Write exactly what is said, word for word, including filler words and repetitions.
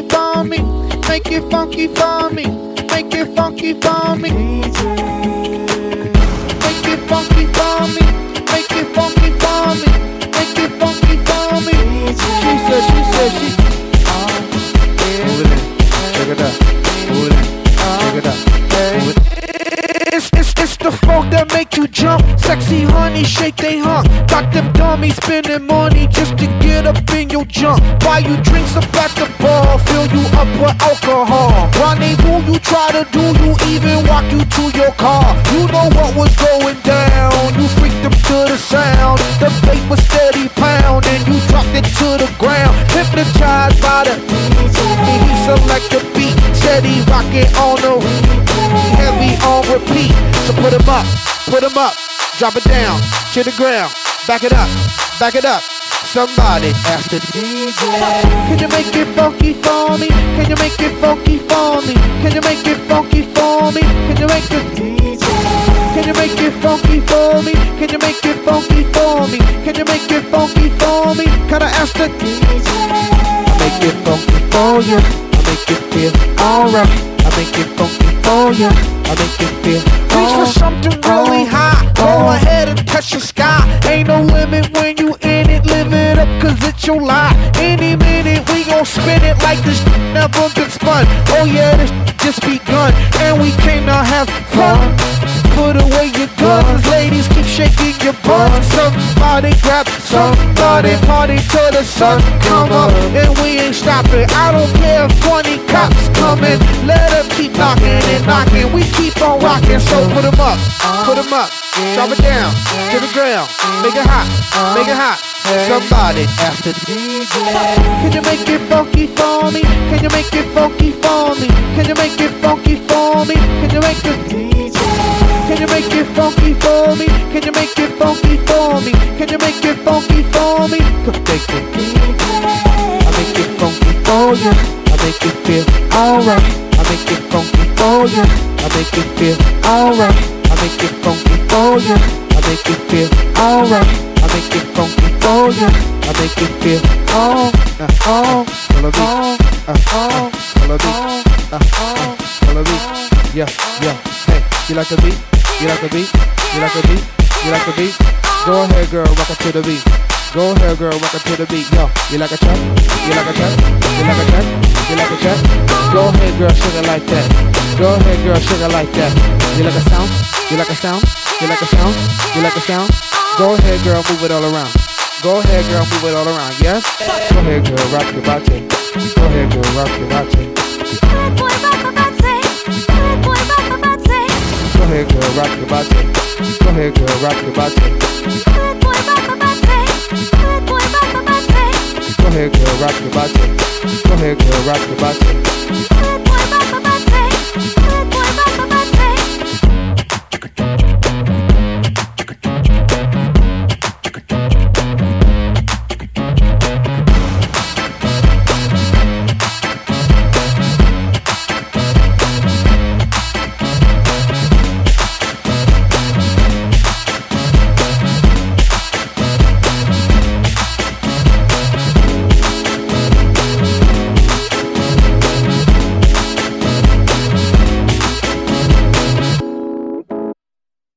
for me. Make it funky for me. Make it funky for me. Make it funky for me. Make it funky for me. Make it funky for me. She said, she said, she. Move it in. Check it out. Move it in. Check it out. Move it. It's, it's, it's the funk that make you jump. Sexy honey, shake they hump. Got them dummies spending money just to get up in your jump. Buy you drinks up at the bar, fill you up with alcohol. Rendezvous you try to do, you even walk you to your car. You know what was going down, you freaked them to the sound. The bass was steady pounding, you dropped it to the ground. Hypnotized by the and he select the beat. Steady rocking on the heavy on repeat. So put him up, put him up, drop it down to the ground. Back it up, back it up. Somebody ask the D J. Can you make it funky for me? Can you make it funky for me? Can you make it funky for me? Can you make it D J? Can you make it funky for me? Can you make it funky for me? Can you make it funky for me? Can I ask the D J? I make it funky for you. I make it feel alright. I make it funky for you. I make it feel reach for something really high. Go ahead and touch the sky. Ain't no limit when you in it. Live it up cause it's your life. Any minute we gon' spin it like this never been spun. Oh yeah, this just begun. And we came to have fun. Put away your guns. Ladies keep shaking your butt. Somebody grab somebody. Party till the sun come up. And we ain't stopping. I don't care if twenty cops coming. Let them keep knocking and knocking. We keep on rocking. So put them up, put them up, drop it down to the ground. Make it hot, make it hot. Somebody ask the D J. Can you make it funky for me? Can you make it funky for me? Can you make it funky for me? Can you make it D J? Can you make it funky for me? Can you make it funky for me? Can you make it funky for me? Come take it D J. I make it funky for you. I make it feel alright. I make it funky for you. I make it feel alright. I make it funky for you. I make it feel alright. I make it funky for you. I make it feel oh, uh, oh, follow me, uh, oh, follow me, uh, oh, follow me. Yeah, yeah. Hey, you like the beat? You like the beat? You like the beat? You like the beat? Go ahead, girl, rock it to the beat. Go ahead, girl, rock it to the beat. Yo, you like a track? You like a track? You like a track? You like a track? Go ahead, girl, sugar like that. Go ahead, girl, sugar like that. You like a sound? You like a sound? You like a sound? You like a sound? Go ahead, girl, move it all around. Go ahead, girl, move it all around, yes? Go ahead, girl, rock your body. Go ahead, girl, rock your body. Bad boy, rock my body. Bad boy, rock my body. Go ahead, girl, rock your body. Go ahead, girl, rock your body. Bad boy, rock my body. Bad boy, rock my body. Go ahead, girl, rock your body. Go ahead, girl, rock your body. Bad